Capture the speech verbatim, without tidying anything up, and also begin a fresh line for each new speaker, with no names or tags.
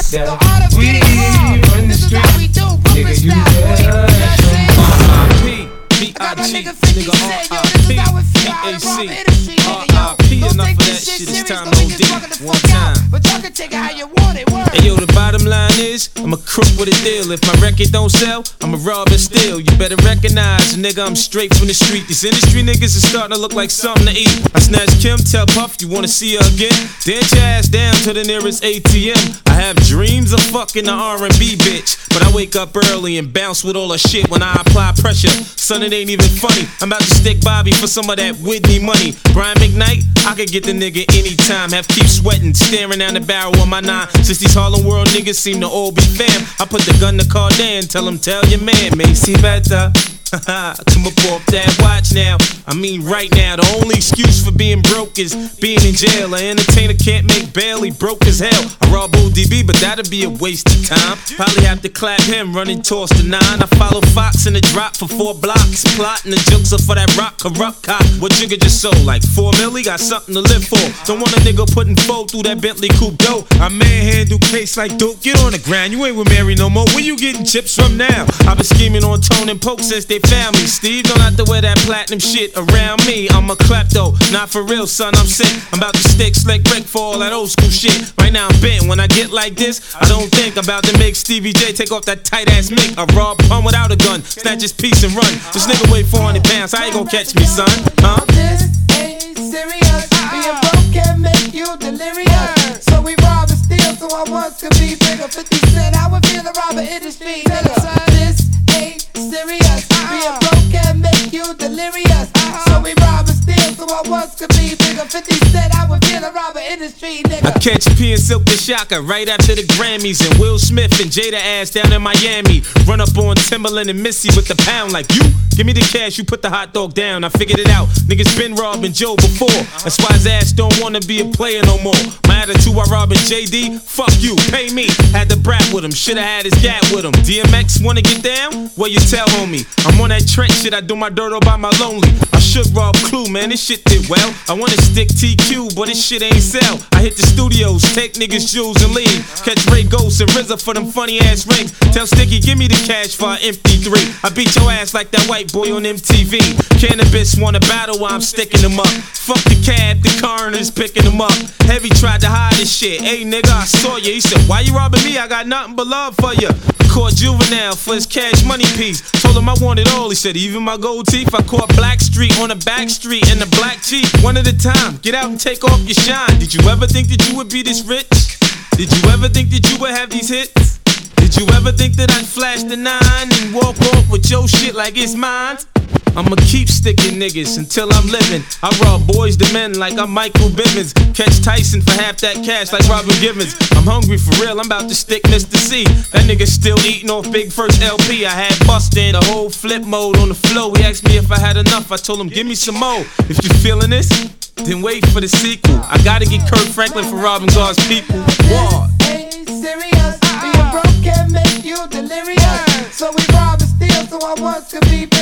us. The art of getting wrong. This is how we do. Brooklyn style.
R I P B I G, nigga R I P B A C R I P enough of that shit, it's time to O D one time.
But y'all can take it how you want it, word.
Hey yo, the bottom line is, I'm a crook with a deal. If my record don't sell, I'm a rob and steal. You better recognize, nigga, I'm straight from the street. These industry niggas is starting to look like something to eat. I snatch Kim, tell Puff, you wanna see her again? Dance your ass down to the nearest A T M. I have dreams of fucking the R and B bitch, but I wake up early and bounce with all her shit when I apply pressure. Son, it ain't even funny. I'm about to stick Bobby for some of that Whitney money. Brian McKnight, I could get the nigga anytime. Have keep sweating, staring down the barrel of my nine. Since these Harlem World niggas seem to all be fam, I put the gun to Cardan, tell him tell your man, Macy better. Come up off that watch now. I mean right now. The only excuse for being broke is being in jail. An entertainer can't make bail, he broke as hell. I rob O D B, but that'd be a waste of time. Probably have to clap him, running towards the nine. I follow Fox in the drop for four blocks, plotting the jokes up for that rock corrupt cop. What Jigga just sold? Like four milli, got something to live for. Don't want a nigga putting four through that Bentley coupe dope. I manhandle case like dope. Get on the ground, you ain't with Mary no more. Where you getting chips from now? I've been scheming on Tone and Poke since they found me. Steve, don't have to wear that platinum shit around me. I'm a klepto, not for real, son, I'm sick. I'm about to stick Slick Rick for all that old school shit. Right now I'm bent, when I get like this, I don't think I'm about to make Stevie J take off that tight ass mic. I rob pun without a gun, snatch his piece and run. This nigga weigh four hundred pounds, how you gon' catch me, son? Huh?
This ain't serious. Being broke can make you delirious. So we rob and steal, so I once could be bigger. fifty cent, I would feel the robber industry, nigga. This ain't serious. Being broke can make you delirious. So we rob and steal, so I once could be bigger. fifty cent, I would feel the robber industry, nigga.
I catch P and Silk the Shocker right after the Grammys, and Will Smith and Jada ass down in Miami. Run up on Timberland and Missy with the pound like you. Give me the cash, you put the hot dog down. I figured it out. Niggas been robbing Joe before. That's why his ass don't wanna be a player no more. My attitude while robbing J D, fuck you, pay me. Had the brat with him, shoulda had his gat with him. D M X wanna get down? Well, you tell homie. I'm on that Trent shit, I do my dirt all by my lonely. I should rob Clue, man, this shit did well. I wanna stick T Q, but this shit ain't sell. I hit the studios, take niggas' jewels and leave. Catch Ray Ghost and R Z A for them funny ass rings. Tell Sticky, give me the cash for an M P three. I beat your ass like that white boy on M T V. Cannabis wanna battle while I'm sticking them up. Fuck the cab, the coroner's picking them up. Heavy tried to hide his shit. Hey nigga, I saw you. He said, why you robbing me? I got nothing but love for you. Caught Juvenile for his cash money piece. Told him I wanted all. He said, even my gold teeth. I caught Black Street on the back street in the black Jeep. One at a time, get out and take off your shine. Did you ever think that you would be this rich? Did you ever think that you would have these hits? Did you ever think that I'd flash the nine and walk off with your shit like it's mine? I'ma keep sticking niggas until I'm living. I rob boys to men like I'm Michael Bivins. Catch Tyson for half that cash like Robin Givens. I'm hungry for real, I'm about to stick Mister C. That nigga still eating off Big First L P. I had bustin' the whole flip mode on the flow. He asked me if I had enough, I told him give me some more. If you feeling this, then wait for the sequel. I gotta get Kirk Franklin for robbing God's people. War.
Ain't serious. Being broke can make you delirious. So we rob and steal, so I once could be